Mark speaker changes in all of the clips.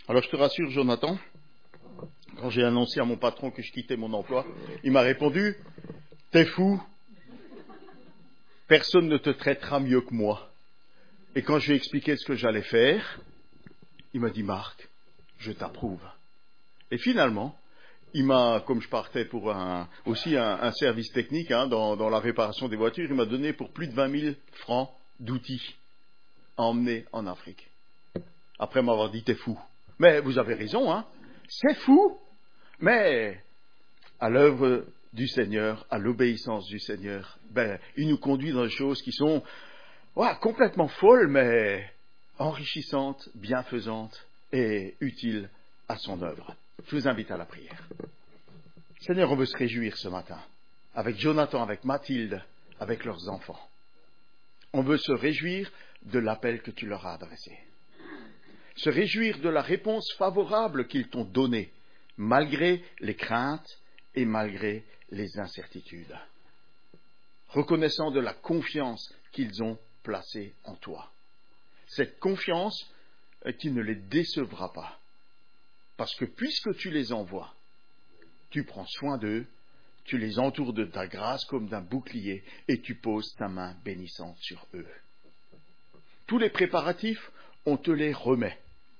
Speaker 1: Alors je te rassure, Jonathan, quand j'ai annoncé à mon patron que je quittais mon emploi, il m'a répondu « T'es fou, personne ne te traitera mieux que moi. » Et quand je lui ai expliqué ce que j'allais faire, il m'a dit « Marc, je t'approuve. » Et finalement, il m'a, comme je partais pour aussi un service technique dans la réparation des voitures, il m'a donné pour plus de 20 000 francs d'outils à emmener en Afrique. Après m'avoir dit « T'es fou. » Mais vous avez raison, c'est fou. Mais à l'œuvre du Seigneur, à l'obéissance du Seigneur, il nous conduit dans des choses qui sont complètement folles, mais enrichissantes, bienfaisantes et utiles à son œuvre. Je vous invite à la prière. Seigneur, on veut se réjouir ce matin, avec Jonathan, avec Mathilde, avec leurs enfants. On veut se réjouir de l'appel que tu leur as adressé. Se réjouir de la réponse favorable qu'ils t'ont donnée, malgré les craintes et malgré les incertitudes. Reconnaissant de la confiance qu'ils ont placée en toi. Cette confiance qui ne les décevra pas. Parce que puisque tu les envoies, tu prends soin d'eux, tu les entoures de ta grâce comme d'un bouclier et tu poses ta main bénissante sur eux. Tous les préparatifs, on te les remet.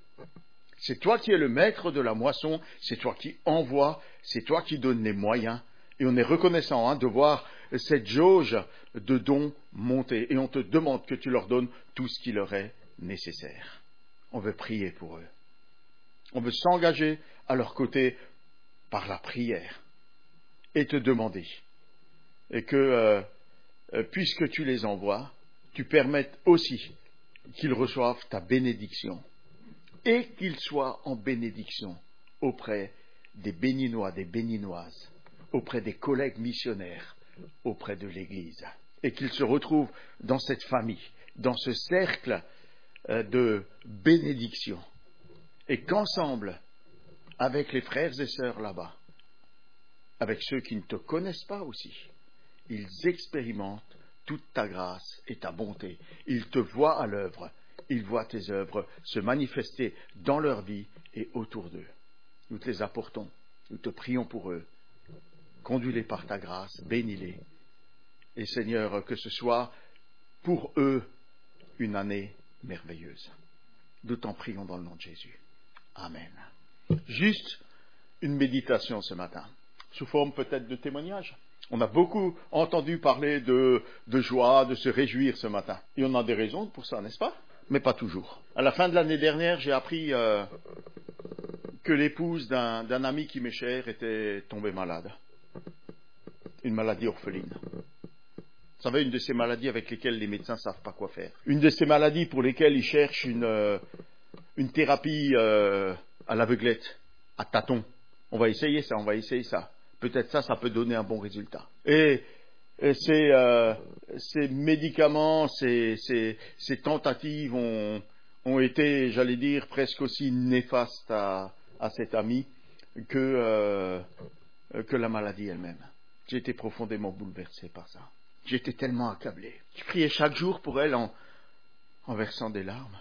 Speaker 1: C'est toi qui es le maître de la moisson, c'est toi qui envoies, c'est toi qui donnes les moyens. Et on est reconnaissant de voir cette jauge de dons monter. Et on te demande que tu leur donnes tout ce qui leur est nécessaire. On veut prier pour eux. On veut s'engager à leur côté par la prière. Et te demander. Et que, puisque tu les envoies, tu permettes aussi qu'ils reçoivent ta bénédiction. Et qu'ils soient en bénédiction auprès des Béninois, des Béninoises, auprès des collègues missionnaires, auprès de l'Église. Et qu'ils se retrouvent dans cette famille, dans ce cercle de bénédiction. Et qu'ensemble, avec les frères et sœurs là-bas, avec ceux qui ne te connaissent pas aussi, ils expérimentent toute ta grâce et ta bonté. Ils te voient à l'œuvre. Ils voient tes œuvres se manifester dans leur vie et autour d'eux. Nous te les apportons, nous te prions pour eux. Conduis-les par ta grâce, bénis-les. Et Seigneur, que ce soit pour eux une année merveilleuse. Nous t'en prions dans le nom de Jésus. Amen. Juste une méditation ce matin, sous forme peut-être de témoignage. On a beaucoup entendu parler de joie, de se réjouir ce matin. Et on a des raisons pour ça, n'est-ce pas ? Mais pas toujours. À la fin de l'année dernière, j'ai appris que l'épouse d'un ami qui m'est cher était tombée malade. Une maladie orpheline. Vous savez, une de ces maladies avec lesquelles les médecins ne savent pas quoi faire. Une de ces maladies pour lesquelles ils cherchent une thérapie à l'aveuglette, à tâtons. On va essayer ça. Peut-être ça peut donner un bon résultat. Et ces médicaments, ces tentatives ont été, j'allais dire, presque aussi néfastes à cet ami que la maladie elle-même. J'ai été profondément bouleversé par ça. J'étais tellement accablé. Je priais chaque jour pour elle en versant des larmes.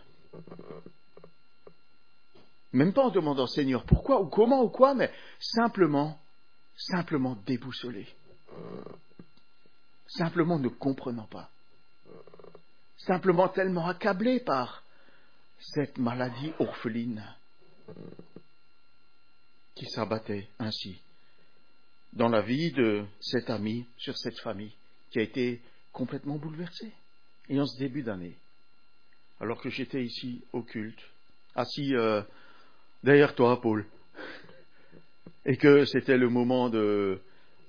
Speaker 1: Même pas en demandant Seigneur pourquoi ou comment ou quoi, mais simplement déboussolé. Simplement ne comprenant pas. Simplement tellement accablé par cette maladie orpheline qui s'abattait ainsi dans la vie de cet ami, sur cette famille qui a été complètement bouleversée. Et en ce début d'année, alors que j'étais ici au culte, assis derrière toi, Paul, et que c'était le moment le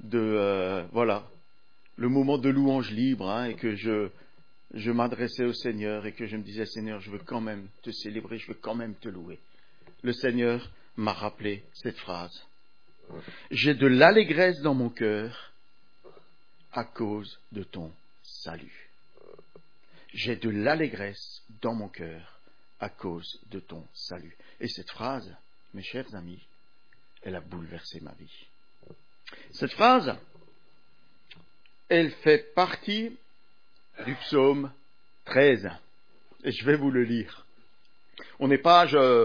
Speaker 1: moment de louange libre, et que je m'adressais au Seigneur et que je me disais, Seigneur, je veux quand même te célébrer, je veux quand même te louer. Le Seigneur m'a rappelé cette phrase. J'ai de l'allégresse dans mon cœur à cause de ton salut. J'ai de l'allégresse dans mon cœur à cause de ton salut. Et cette phrase, mes chers amis, elle a bouleversé ma vie. Cette phrase, elle fait partie du psaume 13. Et je vais vous le lire. On est page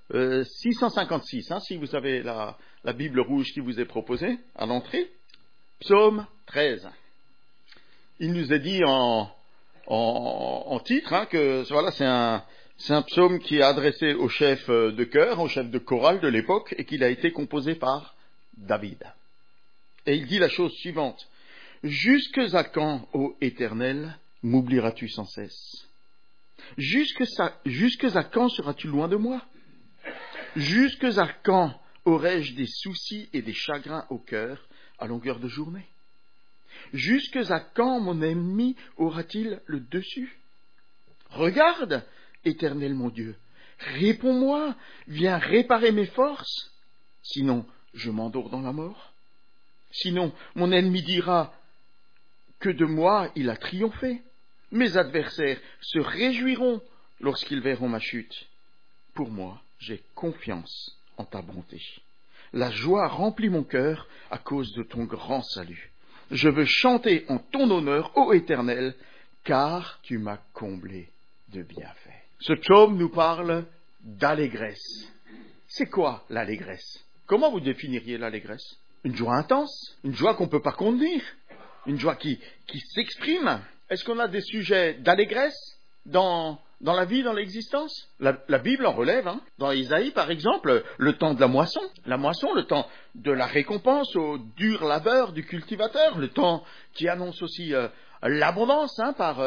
Speaker 1: 656, si vous avez la Bible rouge qui vous est proposée à l'entrée. Psaume 13. Il nous est dit en titre que voilà, c'est un psaume qui est adressé au chef de chœur, au chef de chorale de l'époque, et qu'il a été composé par David. Et il dit la chose suivante. Jusque à quand, ô Éternel, m'oublieras-tu sans cesse? Jusque à quand seras-tu loin de moi? Jusque à quand aurai-je des soucis et des chagrins au cœur à longueur de journée? Jusque à quand mon ennemi aura-t-il le dessus? Regarde, Éternel mon Dieu, réponds-moi, viens réparer mes forces, sinon je m'endors dans la mort. Sinon mon ennemi dira que de moi il a triomphé. Mes adversaires se réjouiront lorsqu'ils verront ma chute. Pour moi, j'ai confiance en ta bonté. La joie remplit mon cœur à cause de ton grand salut. Je veux chanter en ton honneur, ô Éternel, car tu m'as comblé de bienfaits. Ce psaume nous parle d'allégresse. C'est quoi l'allégresse? Comment vous définiriez l'allégresse? Une joie intense, une joie qu'on ne peut pas contenir, une joie qui s'exprime. Est-ce qu'on a des sujets d'allégresse dans la vie, dans l'existence? La Bible en relève. Dans Isaïe, par exemple, le temps de la moisson, le temps de la récompense au dur labeur du cultivateur, le temps qui annonce aussi l'abondance par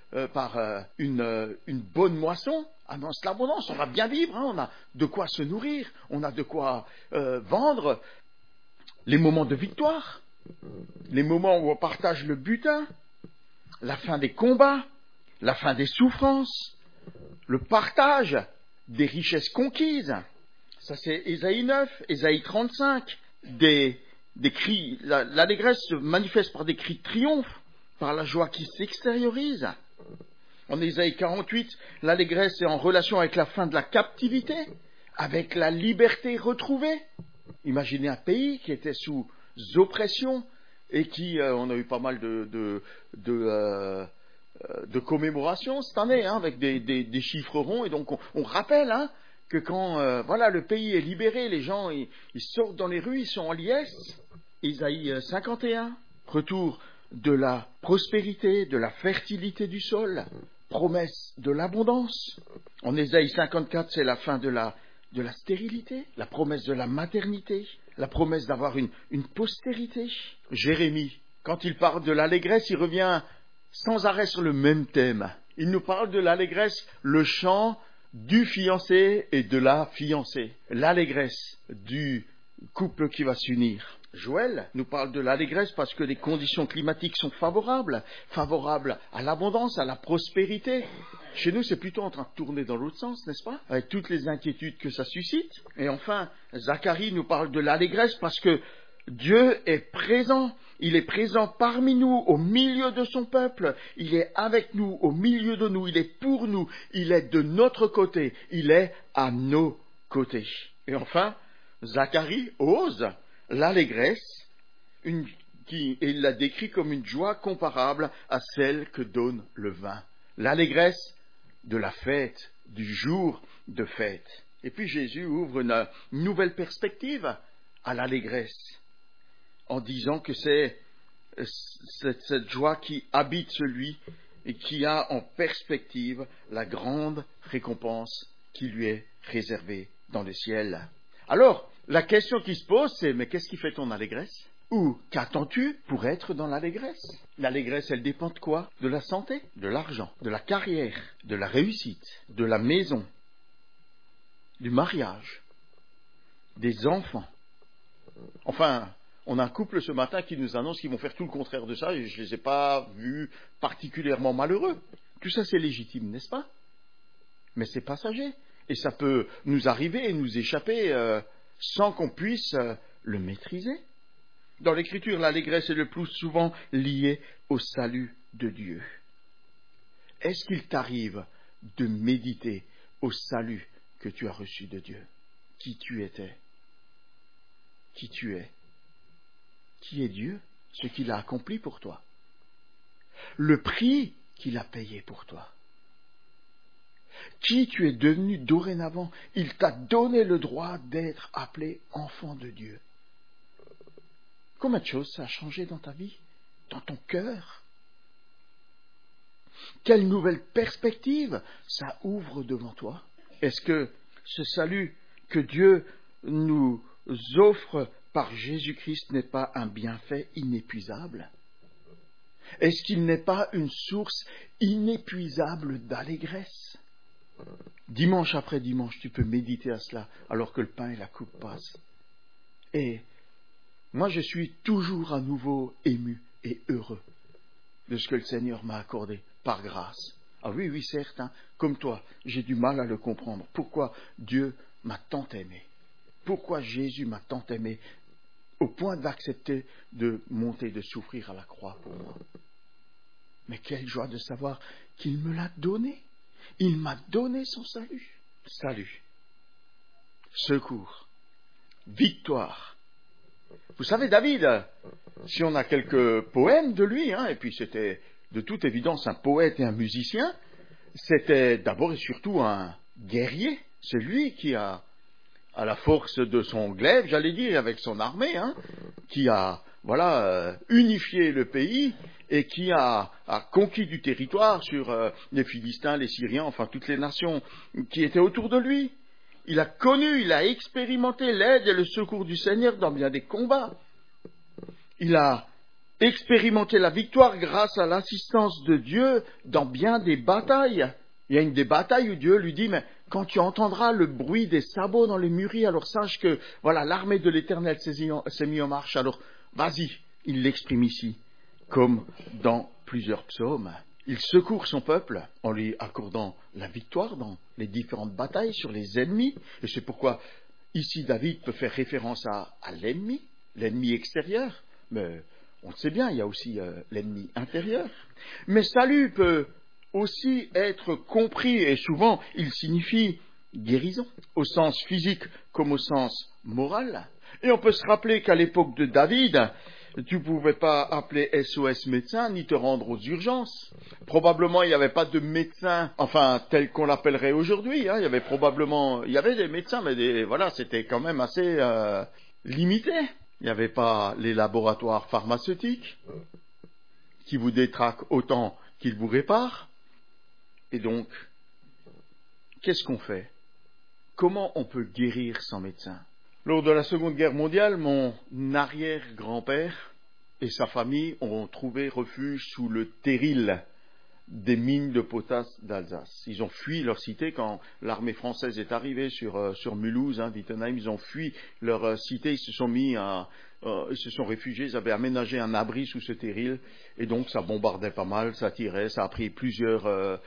Speaker 1: une bonne moisson, annonce l'abondance. On va bien vivre, on a de quoi se nourrir, on a de quoi vendre. Les moments de victoire, les moments où on partage le butin, la fin des combats, la fin des souffrances, le partage des richesses conquises. Ça c'est Ésaïe 9, Ésaïe 35, des cris, l'allégresse se manifeste par des cris de triomphe, par la joie qui s'extériorise. En Ésaïe 48, l'allégresse est en relation avec la fin de la captivité, avec la liberté retrouvée. Imaginez un pays qui était sous oppression et qui, on a eu pas mal de commémorations cette année, avec des chiffres ronds, et donc on rappelle que quand le pays est libéré, les gens ils sortent dans les rues, ils sont en liesse. Isaïe 51, retour de la prospérité, de la fertilité du sol, promesse de l'abondance. En Isaïe 54, c'est la fin de la stérilité, la promesse de la maternité, la promesse d'avoir une postérité. Jérémie, quand il parle de l'allégresse, il revient sans arrêt sur le même thème. Il nous parle de l'allégresse, le chant du fiancé et de la fiancée, l'allégresse du couple qui va s'unir. Joël nous parle de l'allégresse parce que les conditions climatiques sont favorables à l'abondance, à la prospérité. Chez nous, c'est plutôt en train de tourner dans l'autre sens, n'est-ce pas? Avec toutes les inquiétudes que ça suscite. Et enfin, Zacharie nous parle de l'allégresse parce que Dieu est présent. Il est présent parmi nous, au milieu de son peuple. Il est avec nous, au milieu de nous. Il est pour nous. Il est de notre côté. Il est à nos côtés. Et enfin, Zacharie ose l'allégresse, et il la décrit comme une joie comparable à celle que donne le vin. L'allégresse de la fête, du jour de fête. Et puis Jésus ouvre une nouvelle perspective à l'allégresse, en disant que c'est cette joie qui habite celui et qui a en perspective la grande récompense qui lui est réservée dans le ciel. Alors, la question qui se pose, c'est, mais qu'est-ce qui fait ton allégresse? Ou qu'attends-tu pour être dans l'allégresse? L'allégresse, elle dépend de quoi? De la santé, de l'argent, de la carrière, de la réussite, de la maison, du mariage, des enfants. Enfin, on a un couple ce matin qui nous annonce qu'ils vont faire tout le contraire de ça, et je ne les ai pas vus particulièrement malheureux. Tout ça, c'est légitime, n'est-ce pas? Mais c'est passager. Et ça peut nous arriver et nous échapper sans qu'on puisse le maîtriser. Dans l'Écriture, l'allégresse est le plus souvent liée au salut de Dieu. Est-ce qu'il t'arrive de méditer au salut que tu as reçu de Dieu? Qui tu étais? Qui tu es? Qui est Dieu? Ce qu'il a accompli pour toi. Le prix qu'il a payé pour toi. qui tu es devenu dorénavant. Il t'a donné le droit d'être appelé enfant de Dieu. Combien de choses ça a changé dans ta vie, dans ton cœur? Quelle nouvelle perspective ça ouvre devant toi? Est-ce que ce salut que Dieu nous offre par Jésus-Christ n'est pas un bienfait inépuisable? Est-ce qu'il n'est pas une source inépuisable d'allégresse? Dimanche après dimanche, tu peux méditer à cela alors que le pain et la coupe passent. Et moi, je suis toujours à nouveau ému et heureux de ce que le Seigneur m'a accordé par grâce. Ah oui, oui, certes, comme toi, j'ai du mal à le comprendre. Pourquoi Dieu m'a tant aimé? Pourquoi Jésus m'a tant aimé au point d'accepter de monter, de souffrir à la croix pour moi? Mais quelle joie de savoir qu'il me l'a donné. Il m'a donné son salut. Salut, secours, victoire. Vous savez, David, si on a quelques poèmes de lui, et puis c'était de toute évidence un poète et un musicien, c'était d'abord et surtout un guerrier. C'est lui qui a, à la force de son glaive, j'allais dire, avec son armée, qui a unifié le pays et qui a conquis du territoire sur les Philistins, les Syriens, enfin toutes les nations qui étaient autour de lui. Il a connu, il a expérimenté l'aide et le secours du Seigneur dans bien des combats. Il a expérimenté la victoire grâce à l'assistance de Dieu dans bien des batailles. Il y a une des batailles où Dieu lui dit, mais quand tu entendras le bruit des sabots dans les mûries, alors sache que l'armée de l'Éternel s'est mise en marche. Alors vas-y, il l'exprime ici, comme dans plusieurs psaumes. Il secourt son peuple en lui accordant la victoire dans les différentes batailles sur les ennemis. Et c'est pourquoi ici David peut faire référence à l'ennemi extérieur. Mais on le sait bien, il y a aussi l'ennemi intérieur. Mais salut peut aussi être compris, et souvent il signifie guérison, au sens physique comme au sens moral. Et on peut se rappeler qu'à l'époque de David, tu ne pouvais pas appeler SOS médecin ni te rendre aux urgences. Probablement il n'y avait pas de médecin, tel qu'on l'appellerait aujourd'hui. Il y avait des médecins, mais c'était quand même assez limité. Il n'y avait pas les laboratoires pharmaceutiques qui vous détraquent autant qu'ils vous réparent. Et donc, qu'est-ce qu'on fait? Comment on peut guérir sans médecin? Lors de la Seconde Guerre mondiale, mon arrière-grand-père et sa famille ont trouvé refuge sous le terril des mines de potasse d'Alsace. Ils ont fui leur cité quand l'armée française est arrivée sur Mulhouse, Wittenheim. Ils ont fui leur cité, ils se sont réfugiés, ils avaient aménagé un abri sous ce terril, et donc ça bombardait pas mal, ça tirait, ça a pris plusieurs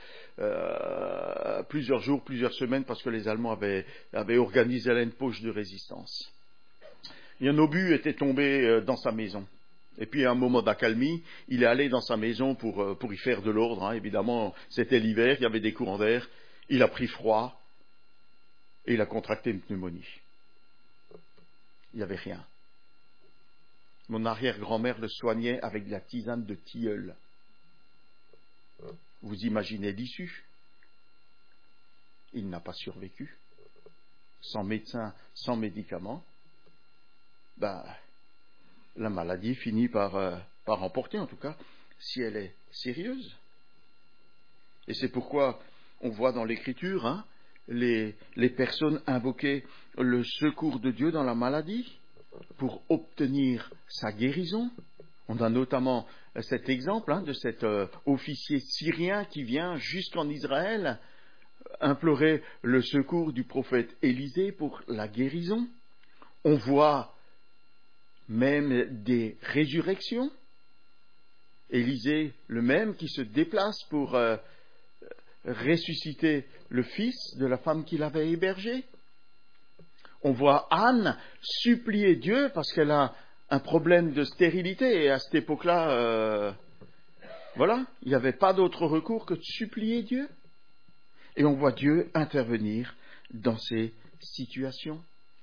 Speaker 1: jours, plusieurs semaines, parce que les Allemands avaient organisé là une poche de résistance. Et un obus était tombé dans sa maison. Et puis à un moment d'accalmie, il est allé dans sa maison pour y faire de l'ordre. Évidemment, c'était l'hiver, il y avait des courants d'air. Il a pris froid et il a contracté une pneumonie. Il n'y avait rien. Mon arrière-grand-mère le soignait avec de la tisane de tilleul. Vous imaginez l'issue? Il n'a pas survécu. Sans médecin, sans médicaments. La maladie finit par emporter, en tout cas, si elle est sérieuse. Et c'est pourquoi on voit dans l'Écriture les personnes invoquer le secours de Dieu dans la maladie pour obtenir sa guérison. On a notamment cet exemple de cet officier syrien qui vient jusqu'en Israël implorer le secours du prophète Élisée pour la guérison. On voit même des résurrections. Élisée, le même, qui se déplace pour ressusciter le fils de la femme qu'il avait hébergé. On voit Anne supplier Dieu parce qu'elle a un problème de stérilité, et à cette époque-là, il n'y avait pas d'autre recours que de supplier Dieu. Et on voit Dieu intervenir dans ces situations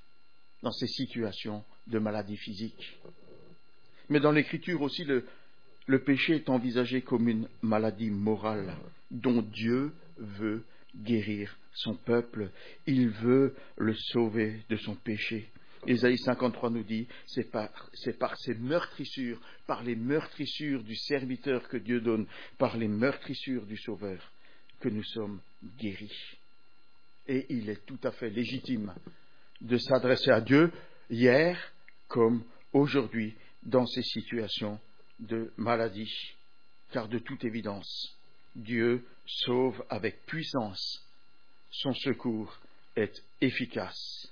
Speaker 1: de maladie physique. Mais dans l'Écriture aussi, le péché est envisagé comme une maladie morale dont Dieu veut guérir son peuple. Il veut le sauver de son péché. Ésaïe 53 nous dit, c'est par ces meurtrissures, par les meurtrissures du serviteur que Dieu donne, par les meurtrissures du Sauveur, que nous sommes guéris. Et il est tout à fait légitime de s'adresser à Dieu hier comme aujourd'hui dans ces situations de maladie. Car de toute évidence, Dieu sauve avec puissance. Son secours est efficace.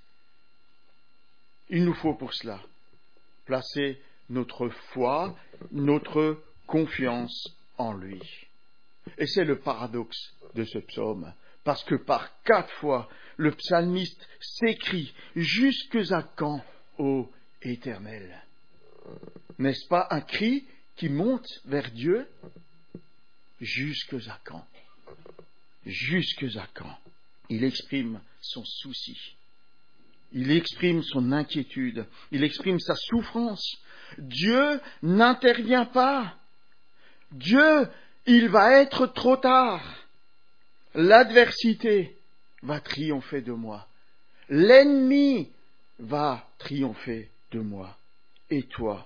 Speaker 1: Il nous faut pour cela placer notre foi, notre confiance en lui. Et c'est le paradoxe de ce psaume, parce que par 4 fois, le psalmiste s'écrie « Jusques à quand, ô Éternel ?» N'est-ce pas un cri qui monte vers Dieu? Jusques à quand? Jusques à quand? Il exprime son souci. Il exprime son inquiétude. Il exprime sa souffrance. Dieu n'intervient pas. Dieu, il va être trop tard. L'adversité va triompher de moi. L'ennemi va triompher de moi. Et toi,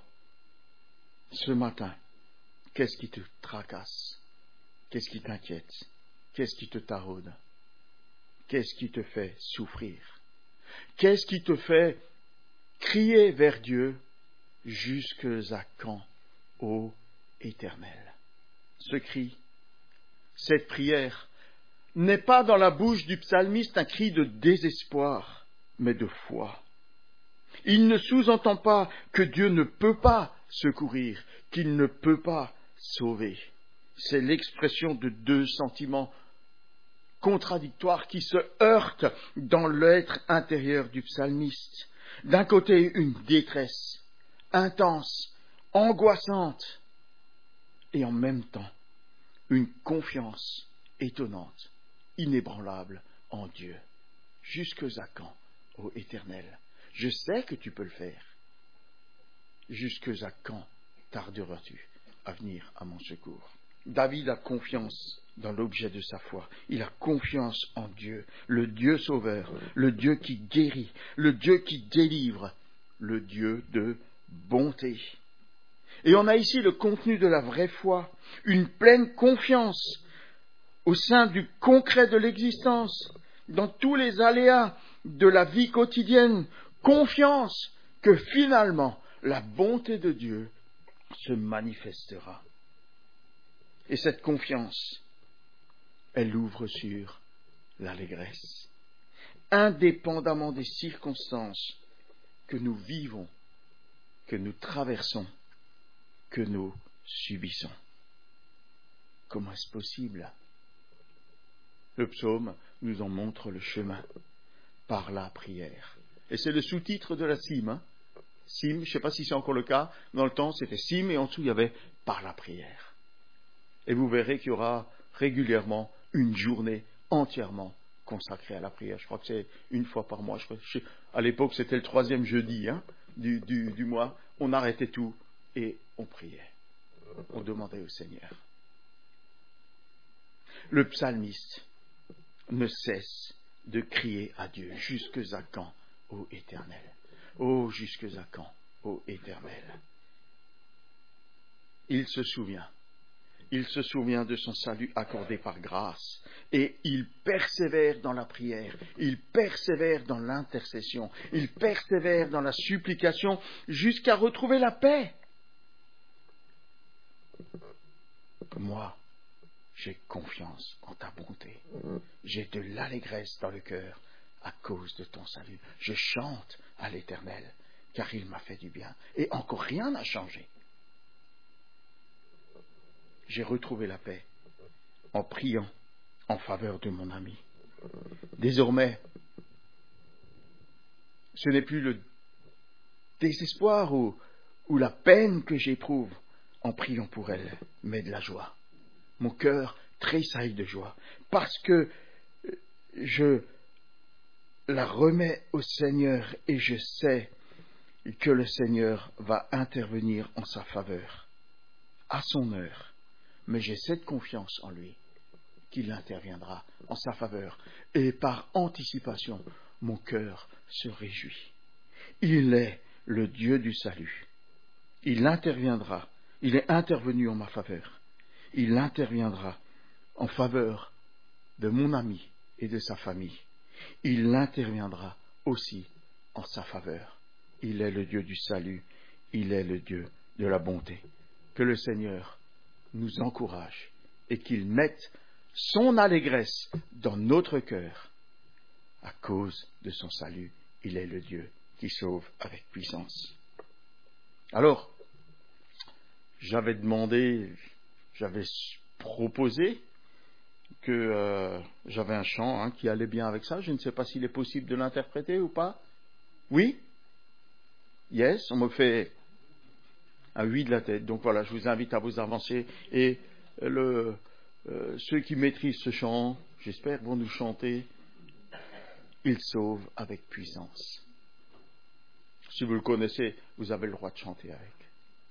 Speaker 1: ce matin, qu'est-ce qui te tracasse? Qu'est-ce qui t'inquiète? Qu'est-ce qui te taraude? Qu'est-ce qui te fait souffrir? Qu'est-ce qui te fait crier vers Dieu? Jusques à quand, ô Éternel? Ce cri, cette prière, n'est pas dans la bouche du psalmiste un cri de désespoir, mais de foi. Il ne sous-entend pas que Dieu ne peut pas secourir, qu'il ne peut pas sauver. C'est l'expression de 2 sentiments contradictoires qui se heurtent dans l'être intérieur du psalmiste. D'un côté, une détresse intense, angoissante, et en même temps, une confiance étonnante, inébranlable en Dieu. Jusques à quand, ô Éternel? Je sais que tu peux le faire. Jusques à quand tarderas-tu à venir à mon secours? David a confiance dans l'objet de sa foi. Il a confiance en Dieu, le Dieu sauveur, le Dieu qui guérit, le Dieu qui délivre, le Dieu de bonté. Et on a ici le contenu de la vraie foi, une pleine confiance au sein du concret de l'existence, dans tous les aléas de la vie quotidienne, confiance que finalement la bonté de Dieu se manifestera. Et cette confiance, elle ouvre sur l'allégresse, indépendamment des circonstances que nous vivons, que nous traversons, que nous subissons. Comment est-ce possible? Le psaume nous en montre le chemin par la prière. Et c'est le sous-titre de la cime. Hein? Cime, je ne sais pas si c'est encore le cas, dans le temps c'était cime et en dessous il y avait par la prière. Et vous verrez qu'il y aura régulièrement une journée entièrement consacrée à la prière. Je crois que c'est 1 fois par mois. À l'époque c'était le 3e jeudi du mois. On arrêtait tout et on priait. On demandait au Seigneur. Le psalmiste ne cesse de crier à Dieu. Jusques à quand, ô Éternel? Oh, jusques à quand, ô Éternel? Il se souvient de son salut accordé par grâce et il persévère dans la prière, il persévère dans l'intercession, il persévère dans la supplication jusqu'à retrouver la paix. Moi, j'ai confiance en ta bonté. J'ai de l'allégresse dans le cœur à cause de ton salut. Je chante à l'Éternel, car il m'a fait du bien. Et encore rien n'a changé. J'ai retrouvé la paix en priant en faveur de mon ami. Désormais, ce n'est plus le désespoir ou la peine que j'éprouve en priant pour elle, mais de la joie. Mon cœur tressaille de joie, parce que je la remets au Seigneur et je sais que le Seigneur va intervenir en sa faveur, à son heure. Mais j'ai cette confiance en lui, qu'il interviendra en sa faveur. Et par anticipation, mon cœur se réjouit. Il est le Dieu du salut. Il interviendra. Il est intervenu en ma faveur. Il interviendra en faveur de mon ami et de sa famille. Il interviendra aussi en sa faveur. Il est le Dieu du salut. Il est le Dieu de la bonté. Que le Seigneur nous encourage et qu'il mette son allégresse dans notre cœur à cause de son salut. Il est le Dieu qui sauve avec puissance. Alors, j'avais proposé que j'avais un chant qui allait bien avec ça. Je ne sais pas s'il est possible de l'interpréter ou pas. Oui? Yes, on me fait un oui de la tête. Donc voilà, je vous invite à vous avancer. Et ceux qui maîtrisent ce chant, j'espère, vont nous chanter « Il sauve avec puissance ». Si vous le connaissez, vous avez le droit de chanter avec.